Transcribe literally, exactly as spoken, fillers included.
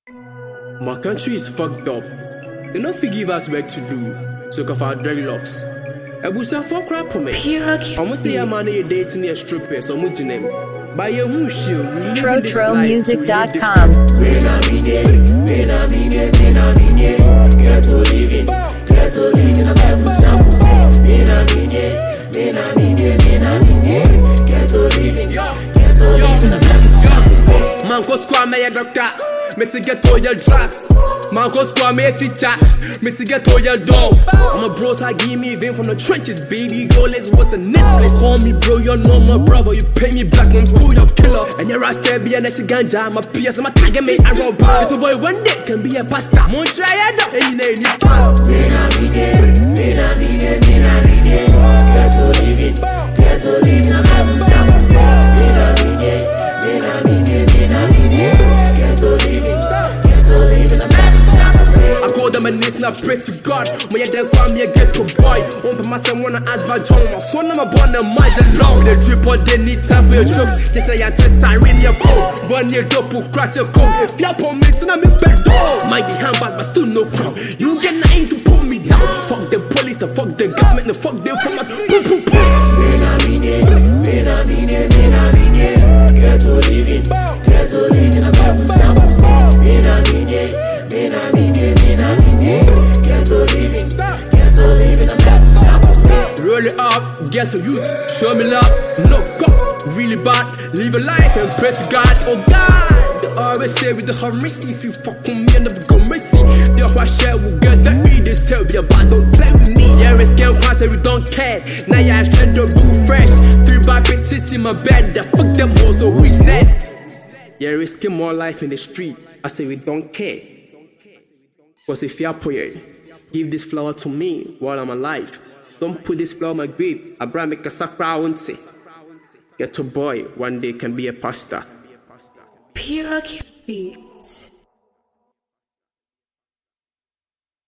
My country is fucked up. They don't forgive us work to do, so of our dreadlocks. I was a fuck rap for me. I must say, I'm on a date near strippers or Mujinem. By your Mushio, Trotro Music dot com. When I'm in it, when I'm in it, when I'm in it, get to living, get to living a Bible sample. When I'm in it, when I'm in it, when I'm in it, get to living, get to living a Bible sample. Man, go squad me a doctor, me to get all your drugs. Man, go squad me a teacher, me to get all your dough. I'm a bros, I give me even from the trenches, baby girl, let's what's in this place. Call me bro, you're not my brother, you pay me back, I'm screw your killer. And you're a stab, be a nice ganja, my P S, my tag, me a robot. Little boy, one day can be a pasta. Mon try it up, and you know you pop. When I'm in it, when I'm in it, when I'm in it, get to living, get to living a Bible sample. When I'm in it, when I'm in it, when I'm in it, get to living, get to living a Bible sample. I call them and knees, not pray to God. When you're there, call me a ghetto boy. Open myself, wanna ask my John. My son, I'm a born a mind alone. They drip on, they need time for your joke. Yes, I am test, I ring your code. One year dope, will crack your code. If you're upon me, then I'm in bed door. Might be handbag, but still no crown. You get nothing to pull me down. Fuck the police, the fuck the government, the fuck them from my boom, boom, boom. When I'm in it, when I'm in it, when I'm in it, get to living, get to living a Bible sample. When I'm in it, when I'm in it, when I'm in it, get to living, get to living a Bible sample. Roll it up, get to youth, show me love, no God, really bad, live a life and pray to God, oh God. They always say with the hard mercy, if you fuck with me, I never go mercy. The whole share will get the read, they tell me about, don't play with me. Yeah, it's game class, we don't care. Now you have to do boo fresh. Three bad bitches in my bed, that fuck them all, so who is next? Yeah, risking more life in the street, I say we don't care. Cause if you're poor, give this flower to me while I'm alive. Don't put this flower on my grave. I bring make a sakra, won't say. Get a boy, one day can be a pastor. Pure Kiss Beat.